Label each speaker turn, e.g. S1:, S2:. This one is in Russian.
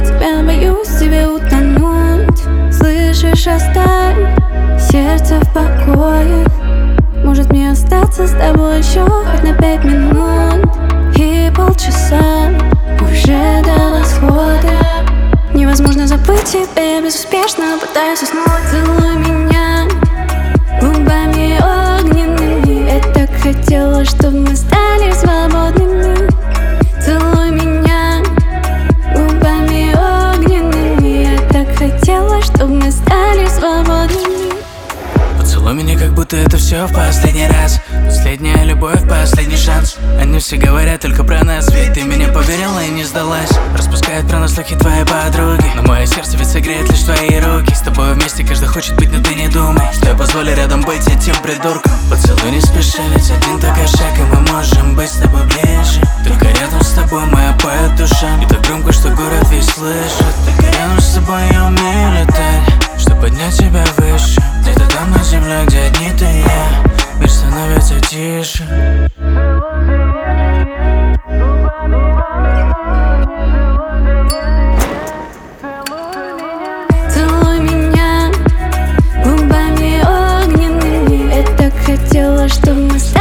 S1: тебя, боюсь тебе утонуть. Слышишь, оставь сердце в покое. Может мне остаться с тобой еще хоть на 5 минут и полчаса уже до восхода. Невозможно забыть тебя, я безуспешно пытаюсь уснуть. Целуй меня губами огненными. Я так хотела, чтобы мы стали свободными. Целуй меня губами огненными. Я так хотела, чтобы мы стали свободными.
S2: Поцелуй меня, как будто это все в последний раз. Последняя любовь, последний шанс. Они все говорят только про нас, ведь ты меня поверила и не сдалась. Распускают про нас слухи твои подруги, но мое сердце ведь согреет лишь твои руки. С тобой вместе каждый хочет быть, но ты не думай, что я позволю рядом быть этим придурком. Поцелуй не спеша, ведь один только шаг, и мы можем быть с тобой ближе. Только рядом с тобой моя поет душа, и так громко, что город весь слышит. Только рядом с тобой я умею летать, чтобы поднять тебя выше. Где-то там на земле, где одни ты и я, мир становится тише.
S1: Целуй меня губами огненными. Я так хотела, чтобы мы стали